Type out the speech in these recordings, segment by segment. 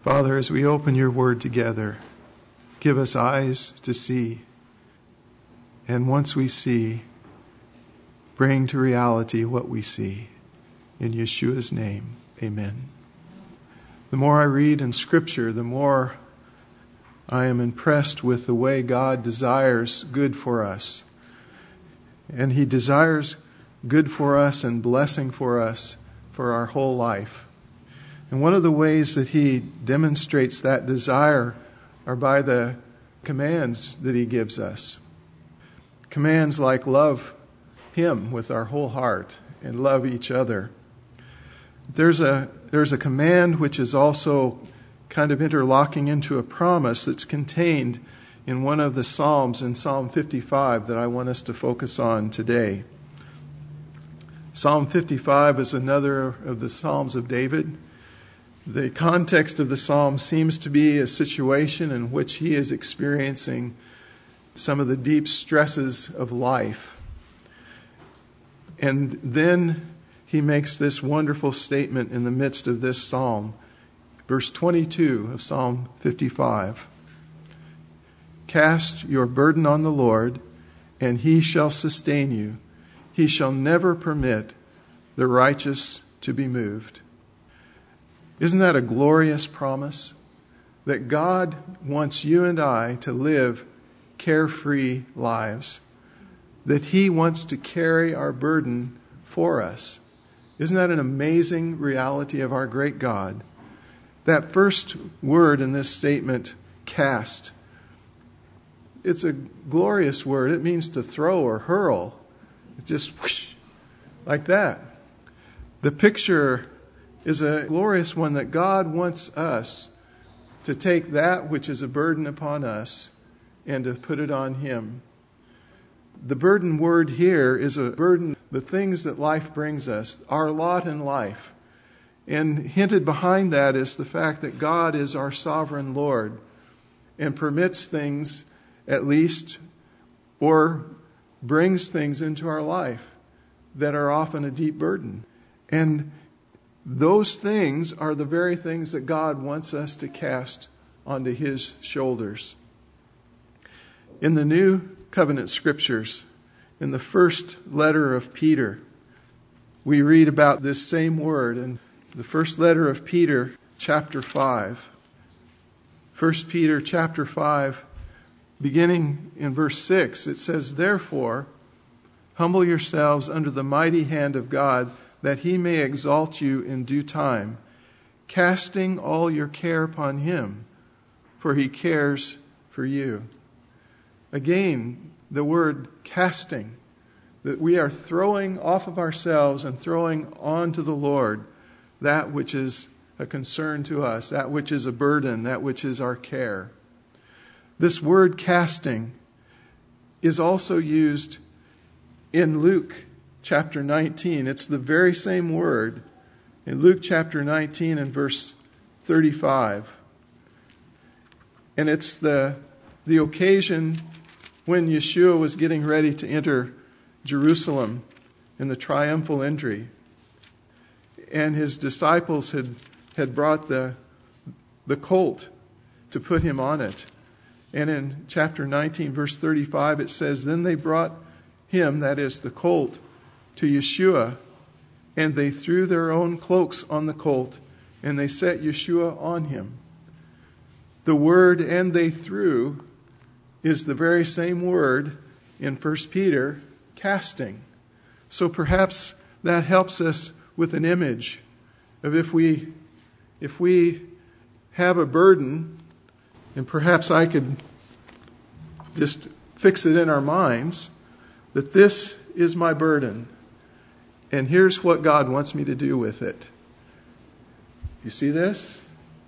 Father, as we open your word together, give us eyes to see. And once we see, bring to reality what we see. In Yeshua's name, amen. The more I read in Scripture, the more I am impressed with the way God desires good for us. And He desires good for us and blessing for us for our whole life. And one of the ways that He demonstrates that desire are by the commands that He gives us. Commands like love Him with our whole heart and love each other. There's a command which is also kind of interlocking into a promise that's contained in one of the Psalms, in Psalm 55, that I want us to focus on today. Psalm 55 is another of the Psalms of David. The context of the psalm seems to be a situation in which he is experiencing some of the deep stresses of life. And then he makes this wonderful statement in the midst of this psalm. Verse 22 of Psalm 55. Cast your burden on the Lord, and He shall sustain you. He shall never permit the righteous to be moved. Isn't that a glorious promise? That God wants you and I to live carefree lives. That He wants to carry our burden for us. Isn't that an amazing reality of our great God? That first word in this statement, cast, it's a glorious word. It means to throw or hurl. It's just whoosh, like that. The picture is a glorious one that God wants us to take that which is a burden upon us and to put it on Him. The burden word here is a burden, the things that life brings us, our lot in life. And hinted behind that is the fact that God is our sovereign Lord and permits things, at least, or brings things into our life that are often a deep burden. And those things are the very things that God wants us to cast onto His shoulders. In the New Covenant Scriptures, in the first letter of Peter, we read about this same word in the first letter of Peter, chapter 5. 1 Peter chapter 5, beginning in verse 6, it says, Therefore, humble yourselves under the mighty hand of God, that He may exalt you in due time, casting all your care upon Him, for He cares for you. Again, the word casting, that we are throwing off of ourselves and throwing onto the Lord that which is a concern to us, that which is a burden, that which is our care. This word casting is also used in Luke chapter 19. It's the very same word in Luke chapter 19 and verse 35. And it's the occasion when Yeshua was getting ready to enter Jerusalem in the triumphal entry. And His disciples had brought the colt to put Him on it. And in chapter 19, verse 35, it says, Then they brought Him, that is the colt, to Yeshua, and they threw their own cloaks on the colt, and they set Yeshua on him. The word "and they threw" is the very same word in 1 Peter, casting. So perhaps that helps us with an image of if we have a burden, and perhaps I could just fix it in our minds, that this is my burden, and here's what God wants me to do with it. You see this?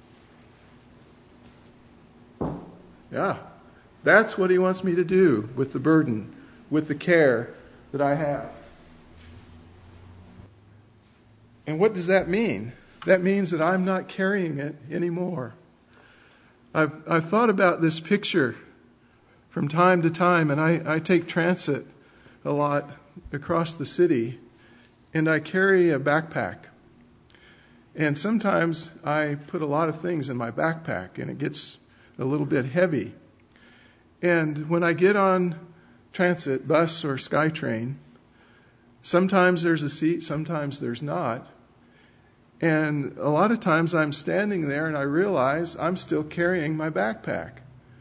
Yeah, that's what He wants me to do with the burden, with the care that I have. And what does that mean? That means that I'm not carrying it anymore. I've thought about this picture from time to time, and I take transit a lot across the city, and I carry a backpack. And sometimes I put a lot of things in my backpack and it gets a little bit heavy. And when I get on transit, bus or SkyTrain, sometimes there's a seat, sometimes there's not. And a lot of times I'm standing there and I realize I'm still carrying my backpack.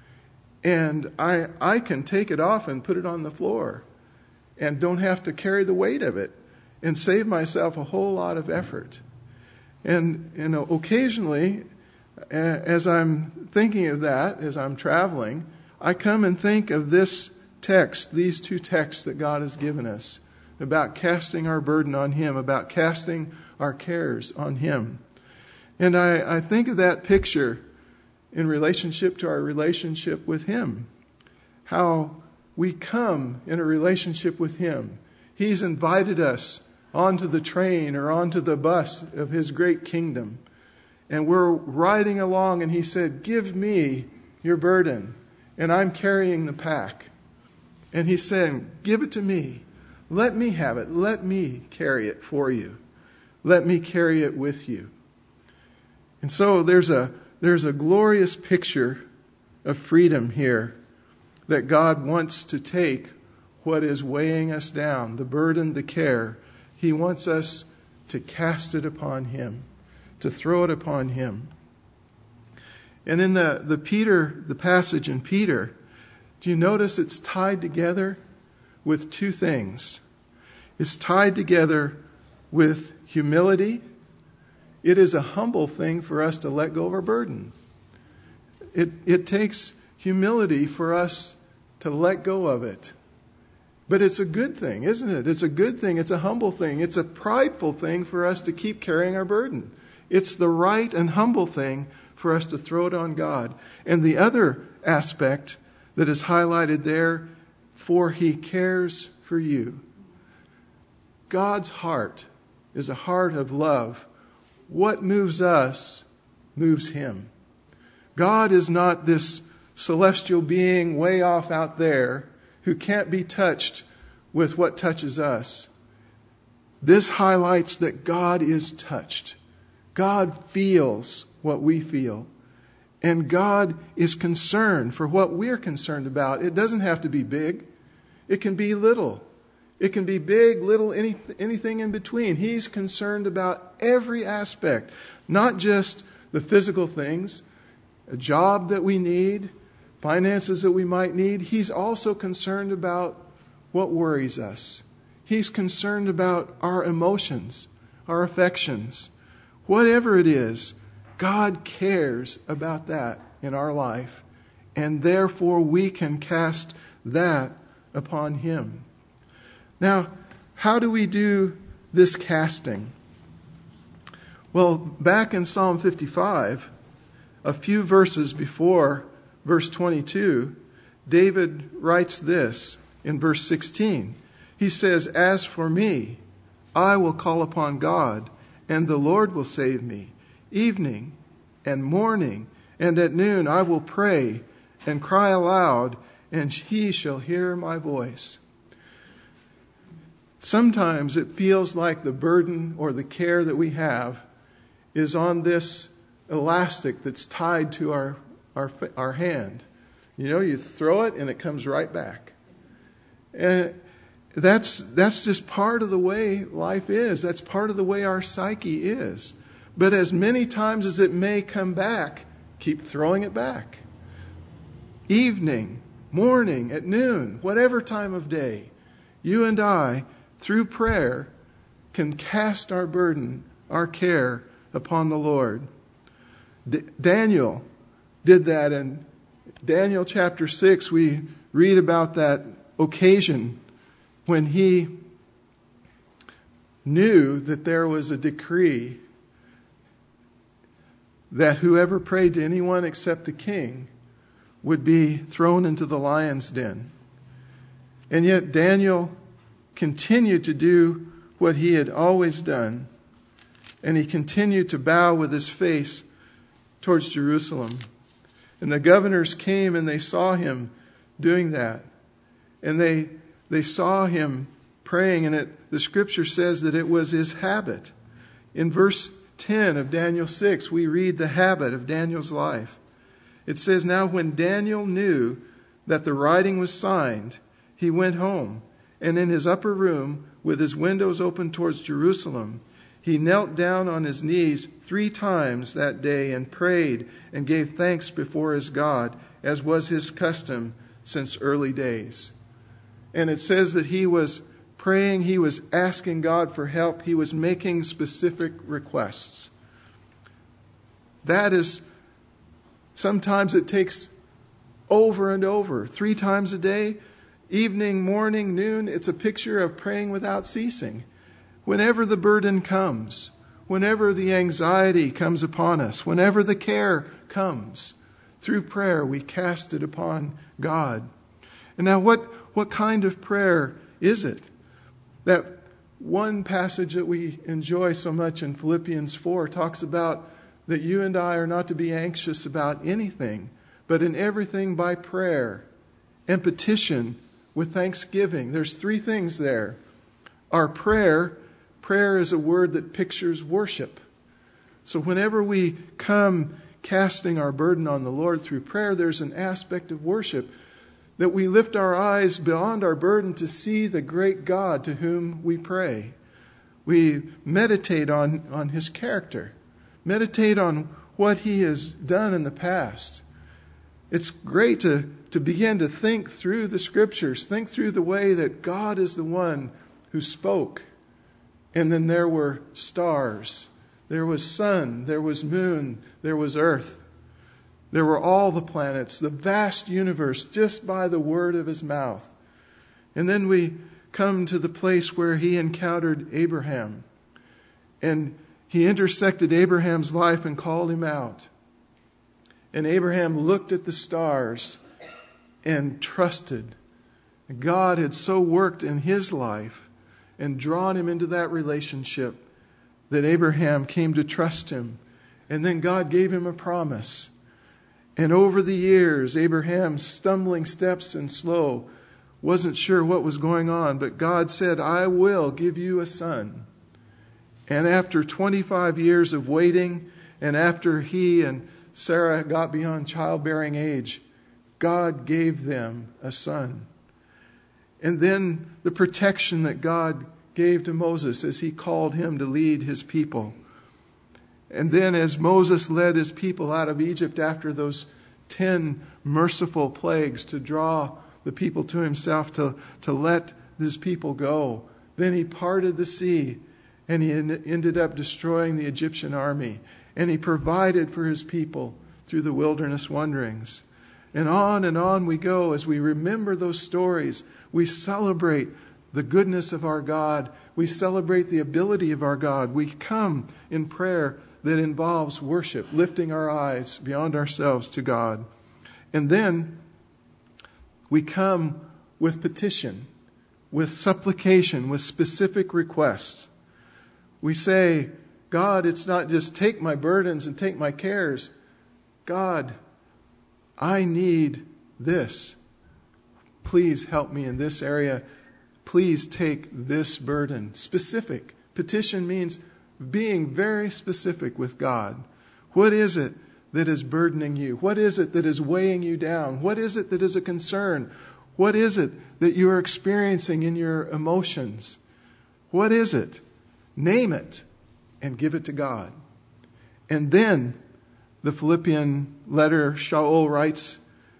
And I can take it off and put it on the floor and don't have to carry the weight of it and save myself a whole lot of effort. And occasionally, as I'm thinking of that, as I'm traveling, I come and think of this text, these two texts that God has given us, about casting our burden on Him, about casting our cares on Him. And I think of that picture in relationship to our relationship with Him. How we come in a relationship with Him. He's invited us onto the train or onto the bus of His great kingdom. And we're riding along and He said, "Give me your burden." And I'm carrying the pack. And He's saying, "Give it to me. Let me have it. Let me carry it for you. Let me carry it with you." And so there's a glorious picture of freedom here, that God wants to take what is weighing us down, the burden, the care. He wants us to cast it upon Him, to throw it upon Him. And in the passage in Peter, do you notice it's tied together with two things? It's tied together with humility. It is a humble thing for us to let go of our burden. It takes humility for us to let go of it. But it's a good thing, isn't it? It's a good thing. It's a humble thing. It's a prideful thing for us to keep carrying our burden. It's the right and humble thing for us to throw it on God. And the other aspect that is highlighted there, for He cares for you. God's heart is a heart of love. What moves us moves Him. God is not this celestial being way off out there who can't be touched with what touches us. This highlights that God is touched. God feels what we feel. And God is concerned for what we're concerned about. It doesn't have to be big. It can be little. It can be big, little, anything in between. He's concerned about every aspect, not just the physical things, a job that we need, finances that we might need. He's also concerned about what worries us. He's concerned about our emotions, our affections. Whatever it is, God cares about that in our life. And therefore we can cast that upon Him. Now, how do we do this casting? Well, back in Psalm 55, a few verses before verse 22, David writes this in verse 16. He says, "As for me, I will call upon God, and the Lord will save me. Evening and morning and at noon I will pray and cry aloud, and He shall hear my voice." Sometimes it feels like the burden or the care that we have is on this elastic that's tied to our hand. You throw it and it comes right back. And that's just part of the way life is. That's part of the way our psyche is. But as many times as it may come back, keep throwing it back. Evening, morning, at noon, whatever time of day, you and I, through prayer, can cast our burden, our care upon the Lord. Daniel did that in Daniel chapter 6. We read about that occasion when he knew that there was a decree that whoever prayed to anyone except the king would be thrown into the lion's den. And yet Daniel continued to do what he had always done, and he continued to bow with his face towards Jerusalem. And the governors came and they saw him doing that. And they saw him praying, and the scripture says that it was his habit. In verse 10 of Daniel 6, we read the habit of Daniel's life. It says, "Now when Daniel knew that the writing was signed, he went home, and in his upper room, with his windows open towards Jerusalem, he knelt down on his knees 3 times that day and prayed and gave thanks before his God, as was his custom since early days." And it says that he was praying, he was asking God for help, he was making specific requests. That is, sometimes it takes over and over, 3 times a day, evening, morning, noon. It's a picture of praying without ceasing. Whenever the burden comes, whenever the anxiety comes upon us, whenever the care comes, through prayer we cast it upon God. And now what kind of prayer is it? That one passage that we enjoy so much in Philippians 4 talks about that you and I are not to be anxious about anything, but in everything by prayer and petition with thanksgiving. There's 3 things there. Our prayer is a word that pictures worship. So whenever we come casting our burden on the Lord through prayer, there's an aspect of worship that we lift our eyes beyond our burden to see the great God to whom we pray. We meditate on His character, meditate on what He has done in the past. It's great to begin to think through the Scriptures, think through the way that God is the one who spoke. And then there were stars, there was sun, there was moon, there was earth. There were all the planets, the vast universe, just by the word of His mouth. And then we come to the place where He encountered Abraham. And He intersected Abraham's life and called him out. And Abraham looked at the stars and trusted. God had so worked in his life and drawn him into that relationship that Abraham came to trust Him. And then God gave him a promise. And over the years, Abraham's stumbling steps and slow, wasn't sure what was going on, but God said, "I will give you a son." And after 25 years of waiting, and after he and Sarah got beyond childbearing age, God gave them a son. And then the protection that God gave to Moses as he called him to lead his people. And then as Moses led his people out of Egypt after those 10 merciful plagues to draw the people to himself, to let his people go, then he parted the sea and he ended up destroying the Egyptian army. And he provided for his people through the wilderness wanderings. And on we go as we remember those stories. We celebrate the goodness of our God. We celebrate the ability of our God. We come in prayer that involves worship, lifting our eyes beyond ourselves to God. And then we come with petition, with supplication, with specific requests. We say, God, it's not just take my burdens and take my cares. God, I need this. Please help me in this area. Please take this burden. Specific. Petition means being very specific with God. What is it that is burdening you? What is it that is weighing you down? What is it that is a concern? What is it that you are experiencing in your emotions? What is it? Name it and give it to God. And then the Philippian letter, Shaul writes,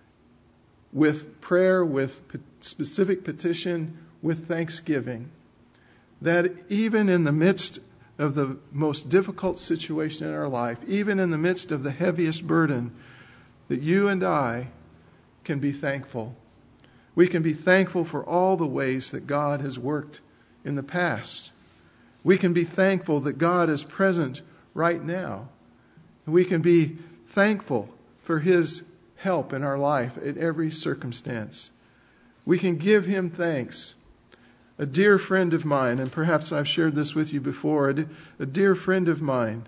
with prayer, with specific petition, with thanksgiving, that even in the midst of the most difficult situation in our life, even in the midst of the heaviest burden, that you and I can be thankful. We can be thankful for all the ways that God has worked in the past. We can be thankful that God is present right now. We can be thankful for His help in our life at every circumstance. We can give Him thanks. A dear friend of mine, and perhaps I've shared this with you before, a dear friend of mine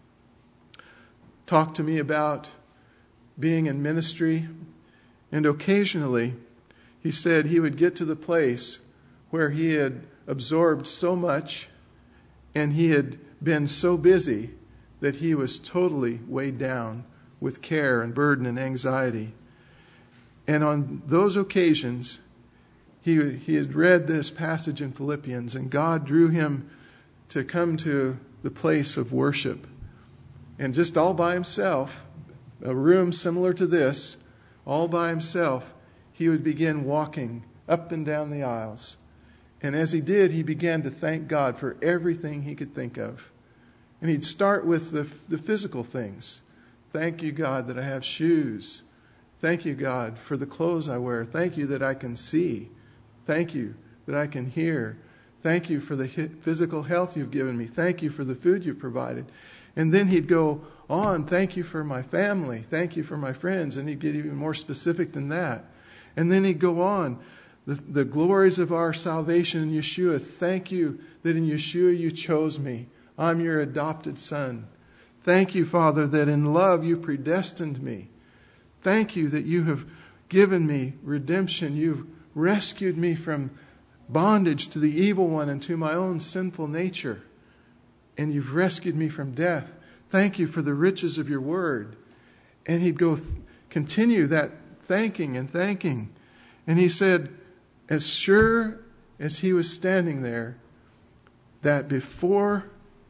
talked to me about being in ministry, and occasionally he said he would get to the place where he had absorbed so much and he had been so busy that he was totally weighed down with care and burden and anxiety. And on those occasions, he had read this passage in Philippians, and God drew him to come to the place of worship. And just all by himself, a room similar to this, all by himself, he would begin walking up and down the aisles. And as he did, he began to thank God for everything he could think of. And he'd start with the physical things. Thank you, God, that I have shoes. Thank you, God, for the clothes I wear. Thank you that I can see. Thank you that I can hear. Thank you for the physical health you've given me. Thank you for the food you've provided. And then he'd go on, thank you for my family. Thank you for my friends. And he'd get even more specific than that. And then he'd go on, the glories of our salvation in Yeshua. Thank you that in Yeshua you chose me. I'm your adopted son. Thank you, Father, that in love you predestined me. Thank you that you have given me redemption. You've rescued me from bondage to the evil one and to my own sinful nature. And you've rescued me from death. Thank you for the riches of your word. And he'd go continue that thanking and thanking. And he said, as sure as he was standing there, that before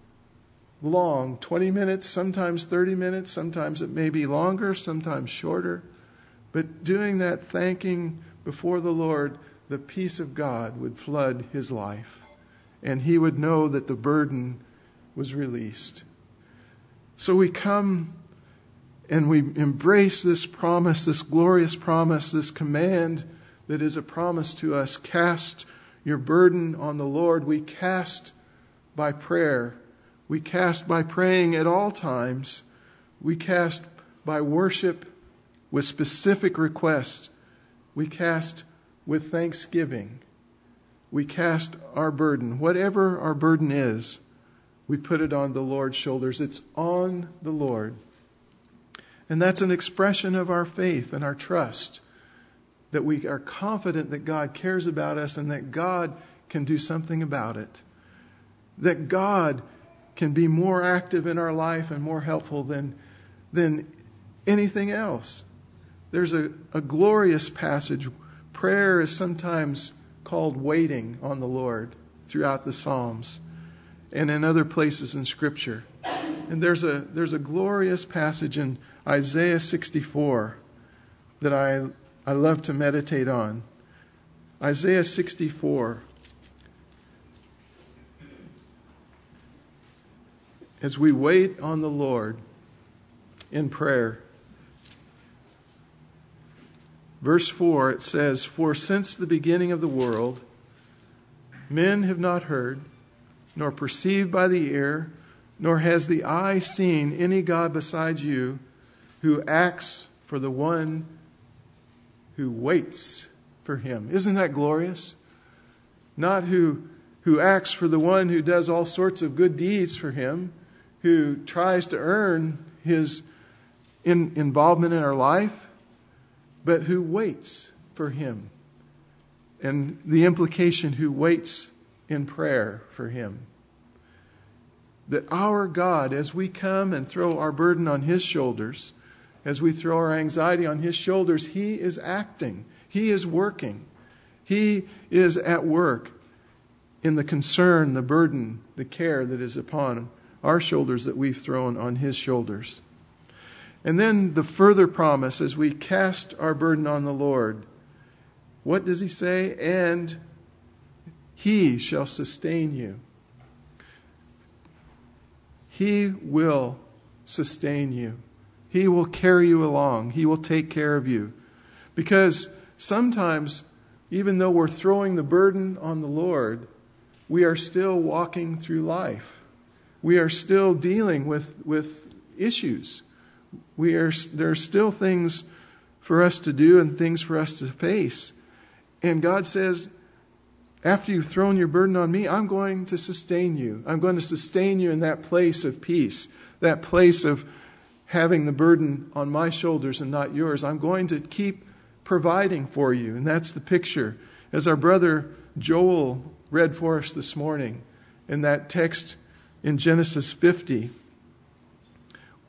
long, 20 minutes, sometimes 30 minutes, sometimes it may be longer, sometimes shorter, but doing that thanking before the Lord, the peace of God would flood his life. And he would know that the burden was released. So we come and we embrace this promise, this glorious promise, this command that is a promise to us. Cast your burden on the Lord. We cast by prayer. We cast by praying at all times. We cast by worship with specific requests. We cast with thanksgiving. We cast our burden. Whatever our burden is, we put it on the Lord's shoulders. It's on the Lord. And that's an expression of our faith and our trust, that we are confident that God cares about us and that God can do something about it. That God can be more active in our life and more helpful than anything else. There's a glorious passage. Prayer is sometimes called waiting on the Lord throughout the Psalms and in other places in Scripture. And there's a glorious passage in Isaiah 64 that I love to meditate on. Isaiah 64. As we wait on the Lord in prayer. Verse 4, it says, "For since the beginning of the world, men have not heard, nor perceived by the ear, nor has the eye seen any God besides you, who acts for the one who waits for him." Isn't that glorious? Not who acts for the one who does all sorts of good deeds for him, who tries to earn his involvement in our life, but who waits for him. And the implication, who waits in prayer for him. That our God, as we come and throw our burden on his shoulders, as we throw our anxiety on his shoulders, he is acting. He is working. He is at work in the concern, the burden, the care that is upon our shoulders that we've thrown on his shoulders. And then the further promise, as we cast our burden on the Lord, what does he say? And he shall sustain you. He will sustain you. He will carry you along. He will take care of you. Because sometimes, even though we're throwing the burden on the Lord, we are still walking through life. We are still dealing with issues. There are still things for us to do and things for us to face. And God says, after you've thrown your burden on me, I'm going to sustain you. I'm going to sustain you in that place of peace, that place of having the burden on my shoulders and not yours. I'm going to keep providing for you. And that's the picture. As our brother Joel read for us this morning in that text in Genesis 50,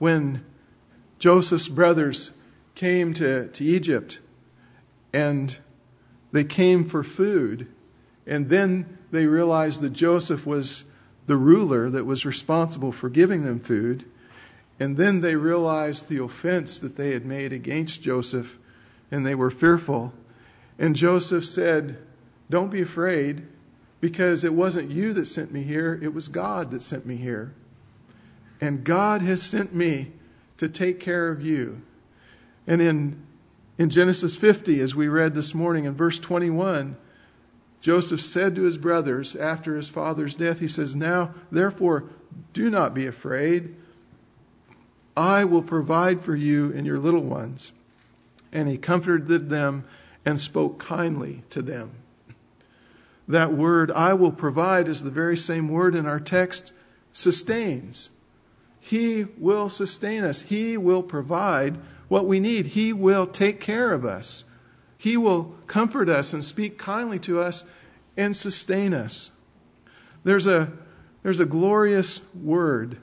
when Joseph's brothers came to Egypt, and they came for food, and then they realized that Joseph was the ruler that was responsible for giving them food, and then they realized the offense that they had made against Joseph, and they were fearful. And Joseph said, "Don't be afraid, because it wasn't you that sent me here, it was God that sent me here. And God has sent me to take care of you." And in Genesis 50, as we read this morning in verse 21, Joseph said to his brothers after his father's death, he says, "Now, therefore, do not be afraid. I will provide for you and your little ones." And he comforted them and spoke kindly to them. That word, "I will provide," is the very same word in our text, sustains. He will sustain us. He will provide what we need. He will take care of us. He will comfort us and speak kindly to us and sustain us. There's a glorious word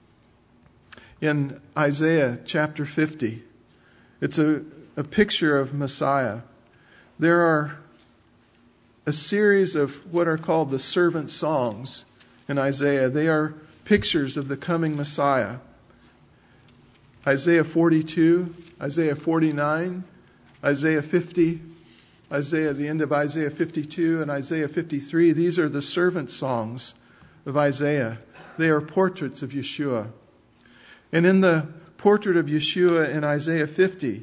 in Isaiah chapter 50. It's a picture of Messiah. There are a series of what are called the servant songs in Isaiah. They are pictures of the coming Messiah. Isaiah 42, Isaiah 49, Isaiah 50, the end of Isaiah 52, and Isaiah 53. These are the servant songs of Isaiah. They are portraits of Yeshua. And in the portrait of Yeshua in Isaiah 50,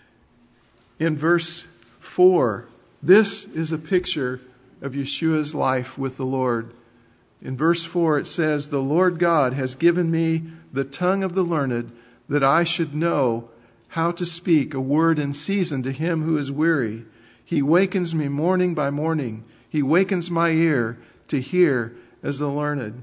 in verse 4, this is a picture of Yeshua's life with the Lord. In verse 4 it says, "The Lord God has given me the tongue of the learned, that I should know how to speak a word in season to him who is weary. He wakens me morning by morning. He wakens my ear to hear as the learned."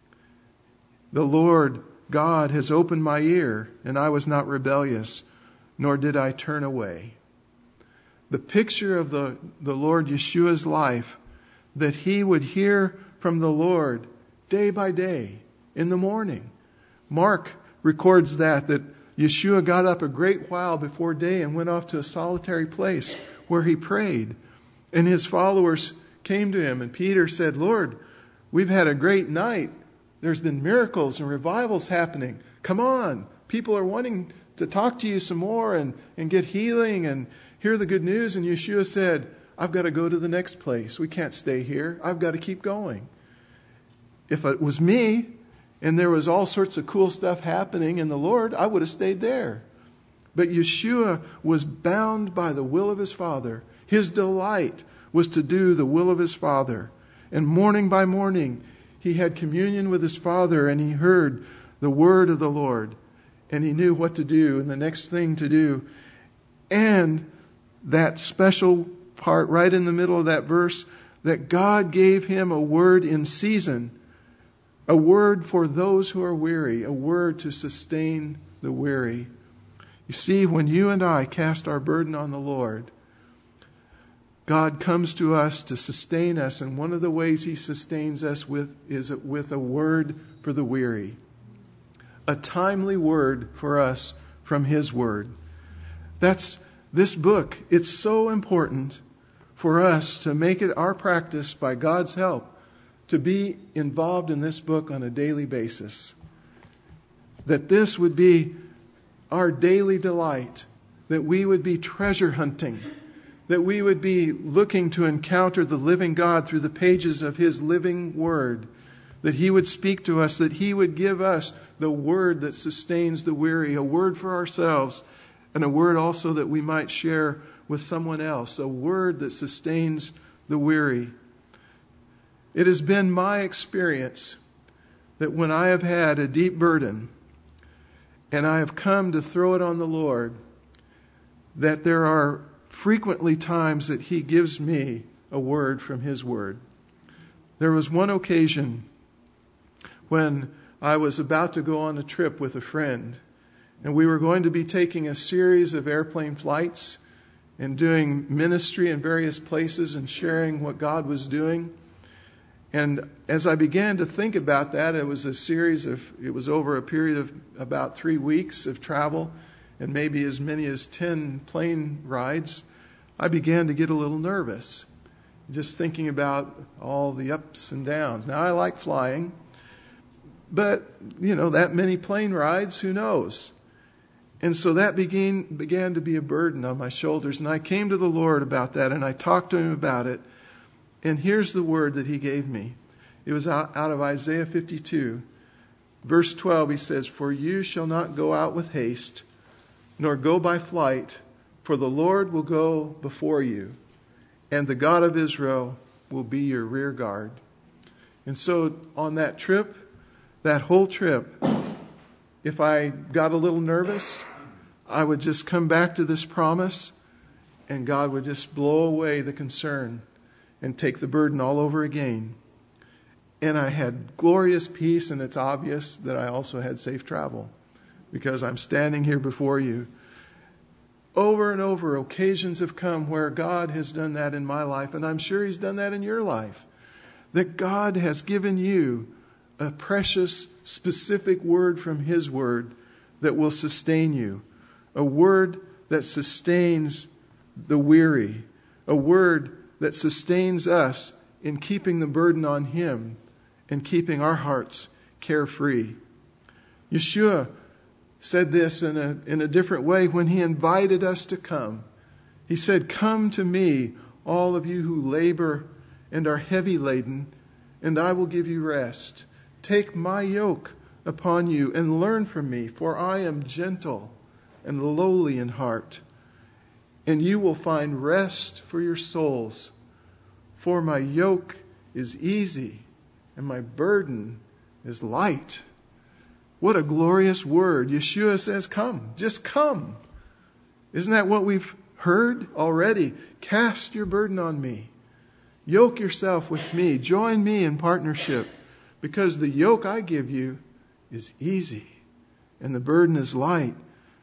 The Lord God has opened my ear, and I was not rebellious, nor did I turn away. The picture of the Lord Yeshua's life, that he would hear from the Lord day by day in the morning. Mark records that Yeshua got up a great while before day and went off to a solitary place where he prayed. And his followers came to him, and Peter said, "Lord, we've had a great night. There's been miracles and revivals happening. Come on. People are wanting to talk to you some more and get healing and hear the good news." And Yeshua said, "I've got to go to the next place. We can't stay here. I've got to keep going." If it was me and there was all sorts of cool stuff happening in the Lord, I would have stayed there. But Yeshua was bound by the will of his Father. His delight was to do the will of his Father. And morning by morning, he had communion with his Father, and he heard the word of the Lord. And he knew what to do and the next thing to do. And that special part right in the middle of that verse, that God gave him a word in season, a word for those who are weary, a word to sustain the weary. You see, when you and I cast our burden on the Lord, God comes to us to sustain us, and one of the ways he sustains us is with a word for the weary. A timely word for us from his word. That's this book. It's so important for us to make it our practice, by God's help, to be involved in this book on a daily basis. That this would be our daily delight. That we would be treasure hunting. That we would be looking to encounter the living God through the pages of his living word. That he would speak to us. That he would give us the word that sustains the weary. A word for ourselves. And a word also that we might share with someone else. A word that sustains the weary. It has been my experience that when I have had a deep burden and I have come to throw it on the Lord, that there are frequently times that he gives me a word from his word. There was one occasion when I was about to go on a trip with a friend, and we were going to be taking a series of airplane flights and doing ministry in various places and sharing what God was doing. And as I began to think about that, it was over a period of about 3 weeks of travel and maybe as many as 10 plane rides. I began to get a little nervous, just thinking about all the ups and downs. Now, I like flying, but, that many plane rides, who knows? And so that began to be a burden on my shoulders. And I came to the Lord about that, and I talked to Him about it. And here's the word that He gave me. It was out of Isaiah 52. Verse 12, He says, "For you shall not go out with haste, nor go by flight, for the Lord will go before you, and the God of Israel will be your rear guard." And so on that trip, that whole trip, if I got a little nervous, I would just come back to this promise, and God would just blow away the concern and take the burden all over again. And I had glorious peace, and it's obvious that I also had safe travel because I'm standing here before you. Over and over, occasions have come where God has done that in my life, and I'm sure He's done that in your life. That God has given you a precious, specific word from His Word that will sustain you. A word that sustains the weary. A word that sustains us in keeping the burden on Him and keeping our hearts carefree. Yeshua said this in a different way when He invited us to come. He said, "Come to me, all of you who labor and are heavy laden, and I will give you rest. Take my yoke upon you and learn from me, for I am gentle and lowly in heart, and you will find rest for your souls. For my yoke is easy and my burden is light." What a glorious word. Yeshua says, come, just come. Isn't that what we've heard already? Cast your burden on me. Yoke yourself with me. Join me in partnership, because the yoke I give you is easy and the burden is light.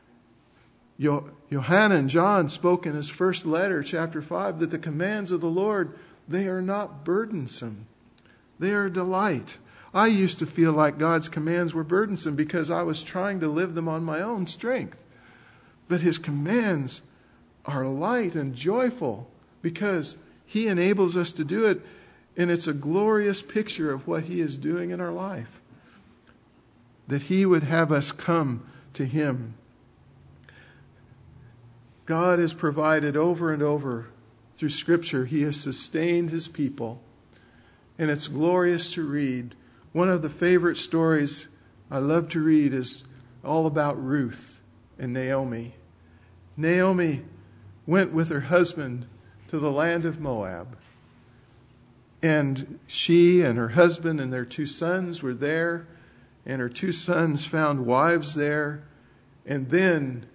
Yohanan, John, spoke in his first letter, chapter 5, that the commands of the Lord, they are not burdensome. They are a delight. I used to feel like God's commands were burdensome because I was trying to live them on my own strength. But His commands are light and joyful because He enables us to do it. And it's a glorious picture of what He is doing in our life. That He would have us come to Him. God has provided over and over through Scripture. He has sustained His people. And it's glorious to read. One of the favorite stories I love to read is all about Ruth and Naomi. Naomi went with her husband to the land of Moab. And she and her husband and their 2 sons were there. And her 2 sons found wives there. And then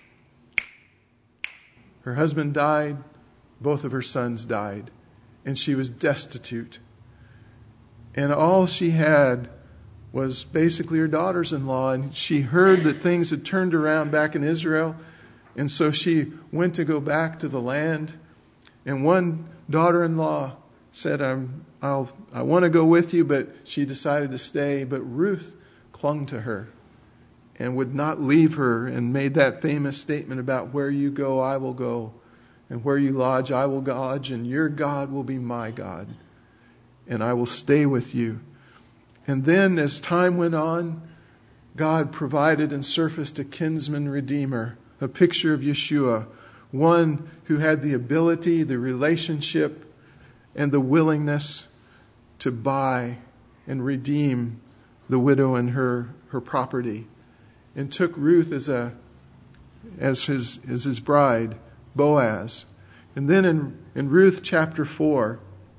her husband died. Both of her sons died. And she was destitute. And all she had was basically her daughters-in-law. And she heard that things had turned around back in Israel. And so she went to go back to the land. And one daughter-in-law said, I want to go with you, but she decided to stay. But Ruth clung to her and would not leave her, and made that famous statement about, "Where you go, I will go. And where you lodge, I will lodge. And your God will be my God. And I will stay with you." And then as time went on, God provided and surfaced a kinsman redeemer, a picture of Yeshua, one who had the ability, the relationship, and the willingness to buy and redeem the widow and her property, and took Ruth as his bride, Boaz. And then in Ruth chapter 4,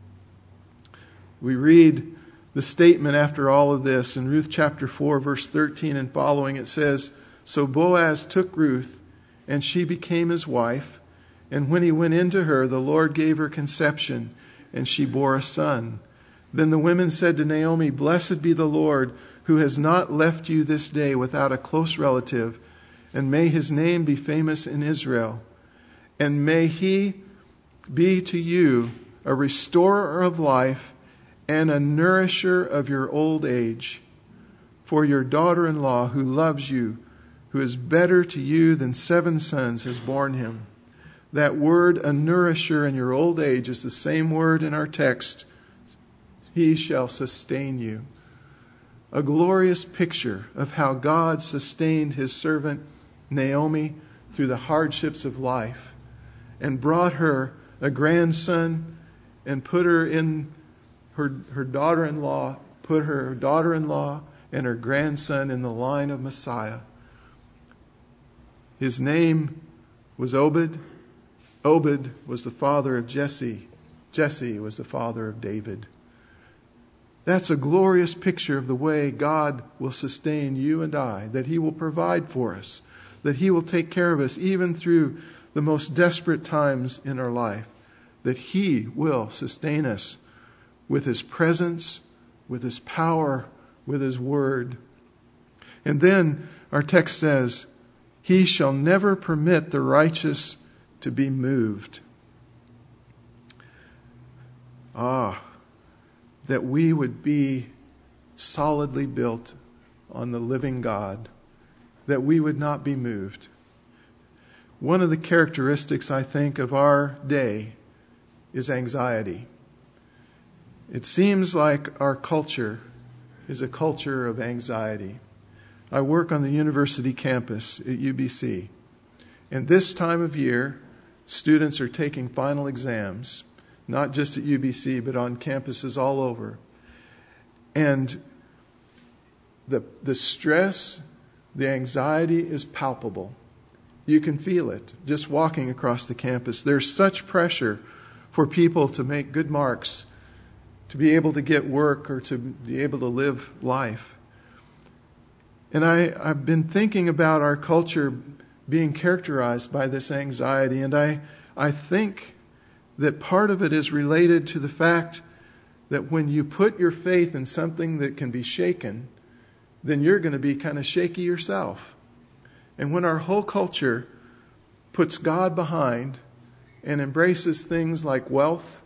we read the statement after all of this. In Ruth chapter 4, verse 13 and following, it says, "So Boaz took Ruth, and she became his wife. And when he went into her, the Lord gave her conception, and she bore a son. Then the women said to Naomi, 'Blessed be the Lord, who has not left you this day without a close relative, and may His name be famous in Israel. And may He be to you a restorer of life and a nourisher of your old age. For your daughter-in-law who loves you, who is better to you than 7 sons, has borne him. That word, a nourisher in your old age, is the same word in our text. He shall sustain you. A glorious picture of how God sustained his servant Naomi through the hardships of life and brought her a grandson and put her in her daughter-in-law, put her daughter-in-law and her grandson in the line of Messiah. His name was Obed. Obed was the father of Jesse. Jesse was the father of David. That's a glorious picture of the way God will sustain you and I, that he will provide for us, that he will take care of us even through the most desperate times in our life, that he will sustain us with his presence, with his power, with his word. And then our text says, he shall never permit the righteous to be moved. That we would be solidly built on the living God, that we would not be moved. One of the characteristics, I think, of our day is anxiety. It seems like our culture is a culture of anxiety. I work on the university campus at UBC, and this time of year, students are taking final exams, not just at UBC, but on campuses all over. And the stress, the anxiety is palpable. You can feel it just walking across the campus. There's such pressure for people to make good marks, to be able to get work or to be able to live life. And I've been thinking about our culture being characterized by this anxiety, and I think that part of it is related to the fact that when you put your faith in something that can be shaken, then you're going to be kind of shaky yourself. And when our whole culture puts God behind and embraces things like wealth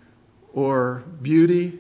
or beauty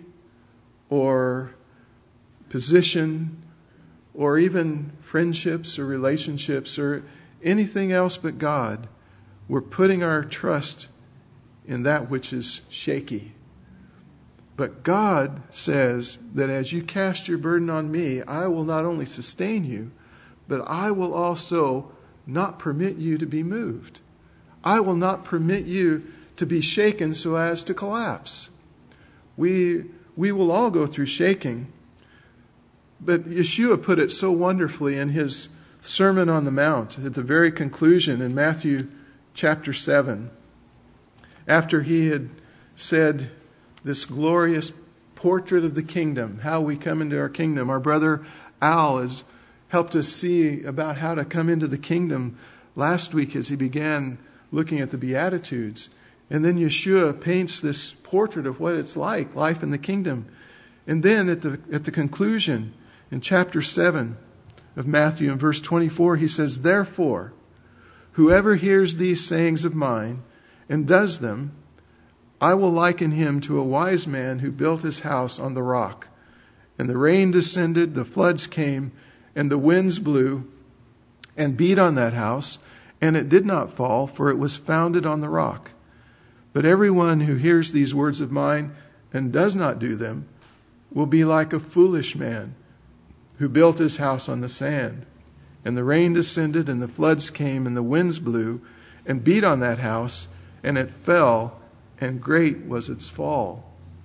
or position or even friendships or relationships or anything else but God, we're putting our trust in that which is shaky. But God says that as you cast your burden on me, I will not only sustain you, but I will also not permit you to be moved. I will not permit you to be shaken so as to collapse. We will all go through shaking. But Yeshua put it so wonderfully in his Sermon on the Mount at the very conclusion in Matthew chapter 7. After he had said this glorious portrait of the kingdom, how we come into our kingdom. Our brother Al has helped us see about how to come into the kingdom last week as he began looking at the Beatitudes. And then Yeshua paints this portrait of what it's like, life in the kingdom. And then at the conclusion, in chapter 7 of Matthew, in verse 24, he says, therefore, whoever hears these sayings of mine and does them, I will liken him to a wise man who built his house on the rock. And the rain descended, the floods came, and the winds blew and beat on that house, and it did not fall, for it was founded on the rock. But everyone who hears these words of mine and does not do them will be like a foolish man who built his house on the sand. And the rain descended, and the floods came, and the winds blew and beat on that house, and it fell, and great was its fall.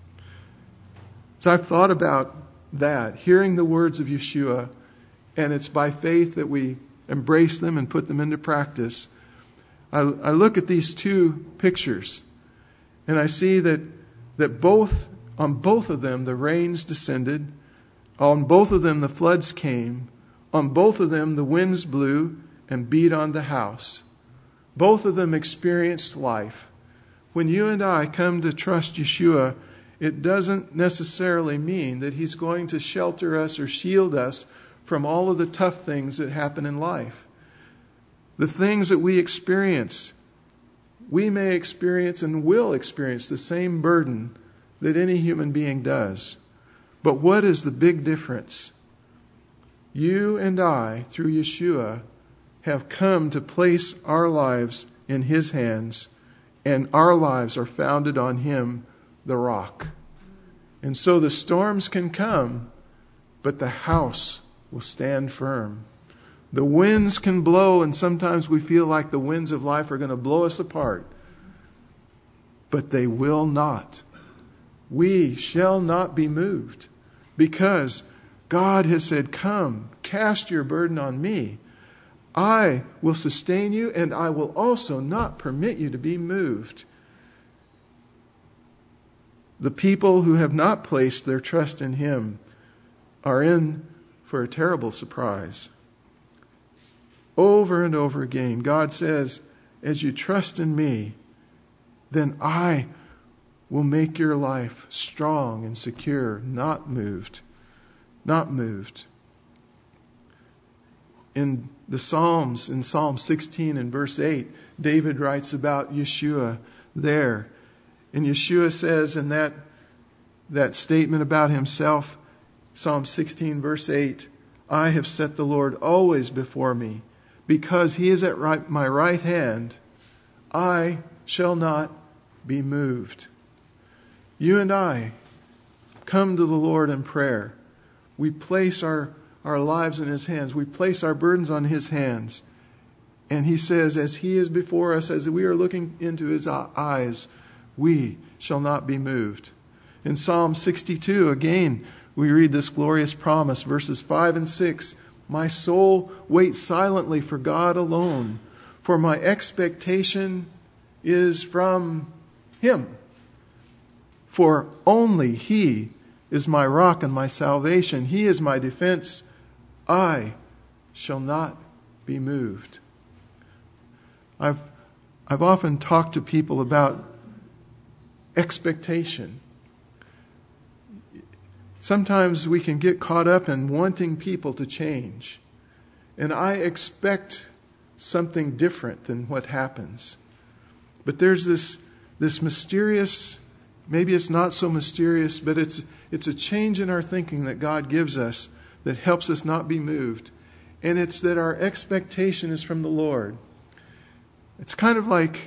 So I've thought about that, hearing the words of Yeshua, and it's by faith that we embrace them and put them into practice. I look at these two pictures, and I see that on both of them the rains descended, on both of them the floods came, on both of them the winds blew and beat on the house. Both of them experienced life. When you and I come to trust Yeshua, it doesn't necessarily mean that He's going to shelter us or shield us from all of the tough things that happen in life. The things that we experience, we may experience and will experience the same burden that any human being does. But what is the big difference? You and I, through Yeshua, have come to place our lives in His hands, and our lives are founded on Him, the rock. And so the storms can come, but the house will stand firm. The winds can blow, and sometimes we feel like the winds of life are going to blow us apart. But they will not. We shall not be moved, because God has said, "Come, cast your burden on me. I will sustain you, and I will also not permit you to be moved." The people who have not placed their trust in Him are in for a terrible surprise. Over and over again, God says, as you trust in me, then I will make your life strong and secure, not moved. Not moved. In the Psalms, in Psalm 16 and verse 8, David writes about Yeshua there. And Yeshua says in that statement about himself, Psalm 16 verse 8, "I have set the Lord always before me. Because He is at my right hand, I shall not be moved." You and I come to the Lord in prayer. We place our lives in His hands. We place our burdens on His hands. And He says, as He is before us, as we are looking into His eyes, we shall not be moved. In Psalm 62, again, we read this glorious promise, verses 5 and 6. "My soul waits silently for God alone, for my expectation is from Him. For only He is my rock and my salvation. He is my defense. I shall not be moved." I've often talked to people about expectation. Sometimes we can get caught up in wanting people to change. And I expect something different than what happens. But there's this mysterious, maybe it's not so mysterious, but it's a change in our thinking that God gives us that helps us not be moved. And it's that our expectation is from the Lord. It's kind of like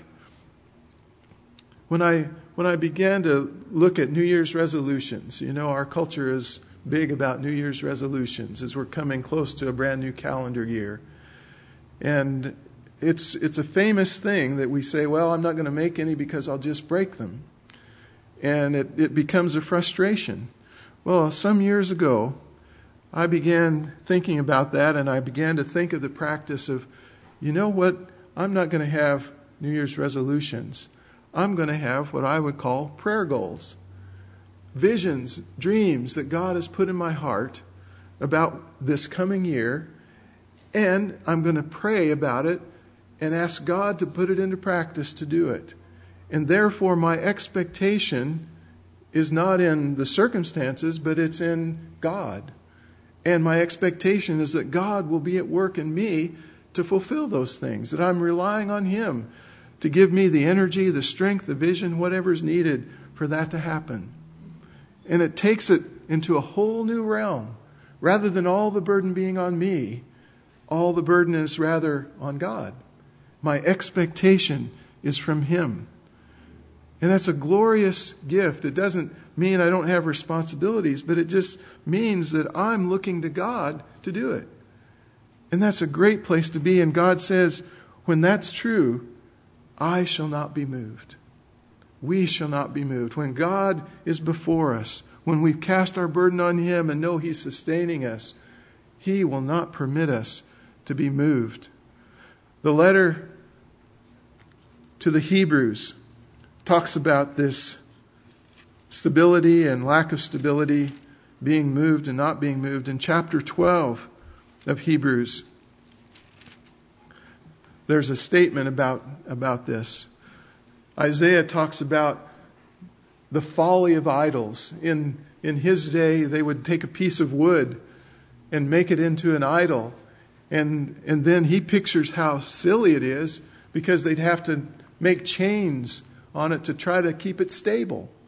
when I began to look at New Year's resolutions. You know, our culture is big about New Year's resolutions as we're coming close to a brand new calendar year. And it's a famous thing that we say, well, I'm not going to make any because I'll just break them. And it becomes a frustration. Well, some years ago, I began thinking about that, and I began to think of the practice of, you know what, I'm not going to have New Year's resolutions. I'm going to have what I would call prayer goals. Visions, dreams that God has put in my heart about this coming year, and I'm going to pray about it and ask God to put it into practice to do it. And therefore my expectation is not in the circumstances, but it's in God. And my expectation is that God will be at work in me to fulfill those things, that I'm relying on Him to give me the energy, the strength, the vision, whatever's needed for that to happen. And it takes it into a whole new realm. Rather than all the burden being on me, all the burden is rather on God. My expectation is from Him. And that's a glorious gift. It doesn't mean I don't have responsibilities, but it just means that I'm looking to God to do it. And that's a great place to be. And God says, when that's true, I shall not be moved. We shall not be moved. When God is before us, when we've cast our burden on Him and know He's sustaining us, He will not permit us to be moved. The letter to the Hebrews talks about this stability and lack of stability, being moved and not being moved. In chapter 12 of Hebrews, there's a statement about this. Isaiah talks about the folly of idols. In his day, they would take a piece of wood and make it into an idol. And then he pictures how silly it is because they'd have to make chains on it to try to keep it stable.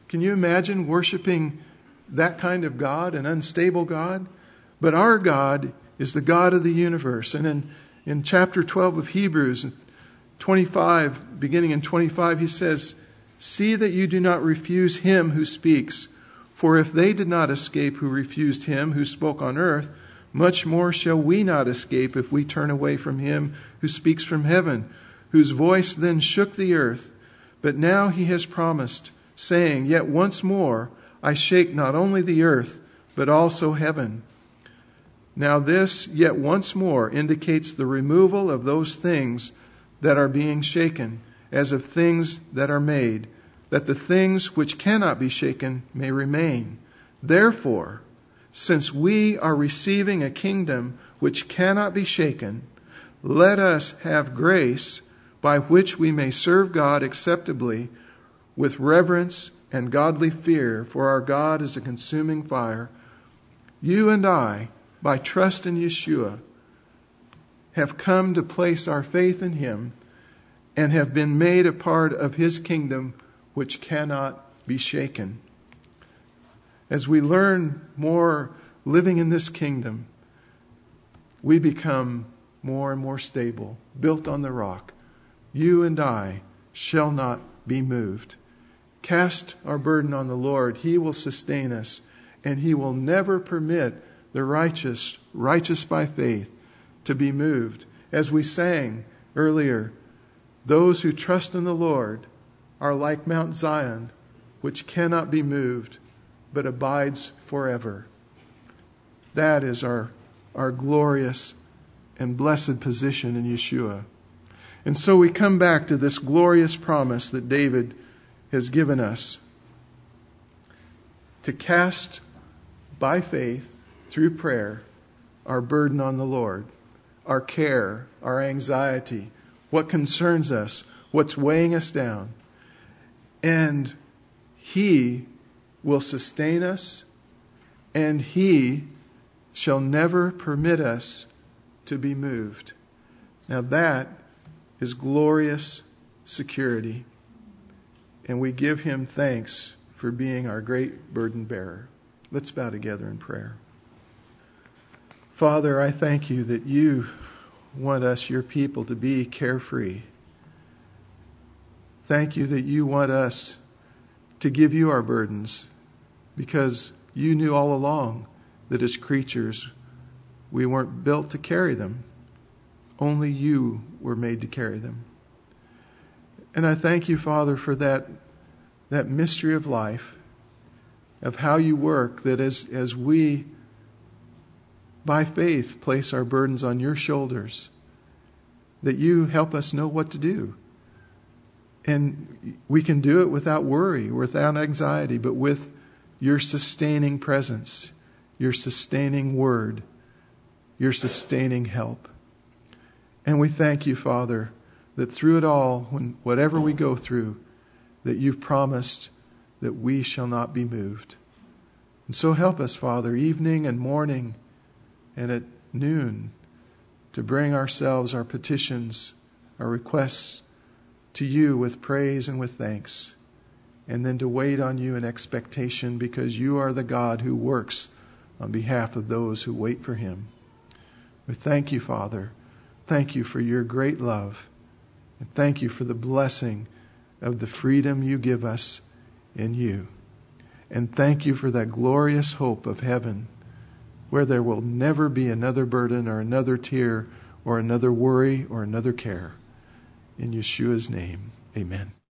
Can you imagine worshiping that kind of God, an unstable God? But our God is the God of the universe. And in chapter 12 of Hebrews, 25, beginning in 25, he says, "See that you do not refuse him who speaks. For if they did not escape who refused him who spoke on earth, much more shall we not escape if we turn away from him who speaks from heaven, whose voice then shook the earth. But now he has promised, saying, Yet once more I shake not only the earth, but also heaven." Now this, yet once more, indicates the removal of those things that are being shaken, as of things that are made, that the things which cannot be shaken may remain. Therefore, since we are receiving a kingdom which cannot be shaken, let us have grace by which we may serve God acceptably with reverence and godly fear, for our God is a consuming fire. You and I, by trust in Yeshua, have come to place our faith in him and have been made a part of his kingdom which cannot be shaken. As we learn more living in this kingdom, we become more and more stable, built on the rock. You and I shall not be moved. Cast our burden on the Lord. He will sustain us, and he will never permit the righteous by faith, to be moved. As we sang earlier, those who trust in the Lord are like Mount Zion, which cannot be moved, but abides forever. That is our glorious and blessed position in Yeshua. And so we come back to this glorious promise that David has given us, to cast by faith through prayer our burden on the Lord, our care, our anxiety, what concerns us, what's weighing us down. And he will sustain us, and he shall never permit us to be moved. Now that is glorious security. And we give him thanks for being our great burden bearer. Let's bow together in prayer. Father, I thank you that you want us, your people, to be carefree. Thank you that you want us to give you our burdens, because you knew all along that as creatures we weren't built to carry them. Only you were made to carry them. And I thank you, Father, for that mystery of life, of how you work, that as we, by faith, place our burdens on your shoulders, that you help us know what to do. And we can do it without worry, without anxiety, but with your sustaining presence, your sustaining word, your sustaining help. And we thank you, Father, that through it all, whatever we go through, that you've promised that we shall not be moved. And so help us, Father, evening and morning and at noon, to bring ourselves, our petitions, our requests to you with praise and with thanks, and then to wait on you in expectation, because you are the God who works on behalf of those who wait for him. We thank you, Father. Thank you for your great love. And thank you for the blessing of the freedom you give us in you. And thank you for that glorious hope of heaven, where there will never be another burden or another tear or another worry or another care. In Yeshua's name, amen.